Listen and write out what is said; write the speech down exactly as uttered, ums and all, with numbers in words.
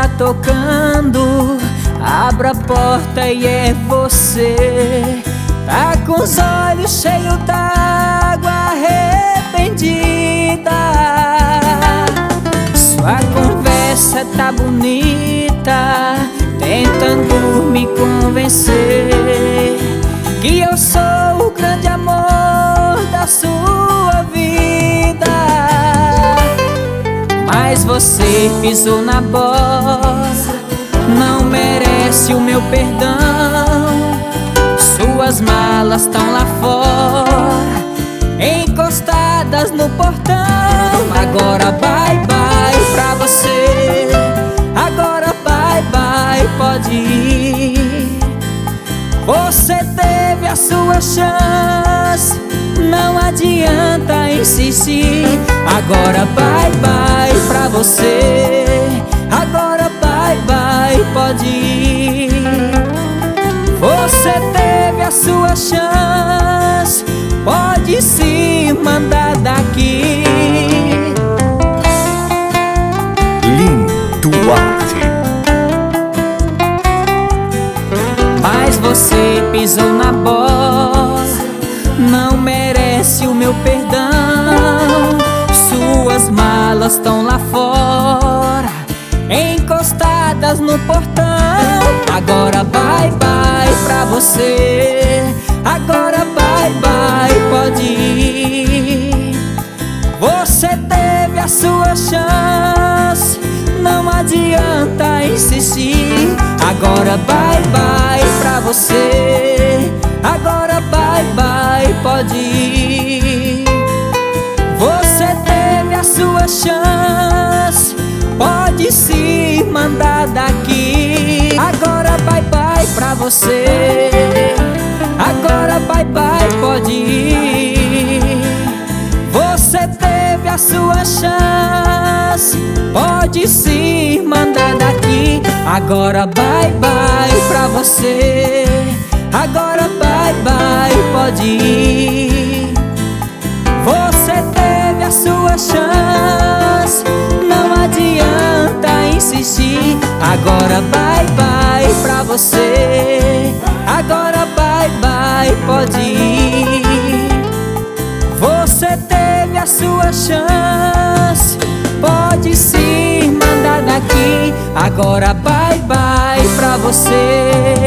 tocando, abra a porta e é você. Tá com os olhos cheios d'água, arrependida. Sua conversa tá bonita, tentando me convencer que eu sou o grande amor da sua vida. Mas você pisou na bola, não merece o meu perdão. Suas malas tão lá fora, encostadas no portão. Agora bye bye pra você, agora bye bye, pode ir. Você teve a sua chance, não adianta insistir. Agora bye bye pra você, agora bye bye, pode ir. Você teve a sua chance, pode se mandar daqui. Lindo Arte. Mas você pisou na bola, não merece o meu perdão. Suas malas estão lá fora, encostadas no portão. Agora bye bye pra você, agora bye bye, pode ir. Você teve a sua chance, não adianta insistir. Agora bye bye pra você, agora bye bye, pode ir. Você teve a sua chance, pode se mandar daqui. Agora bye bye pra você, agora bye bye, pode ir. Você teve a sua chance, pode se mandar daqui. Agora bye bye pra você, agora bye bye, pode ir. Você teve a sua chance, não adianta insistir. Agora bye bye pra você, agora bye bye, pode ir. Você teve a sua chance, pode se mandar daqui. Agora bye bye pra você,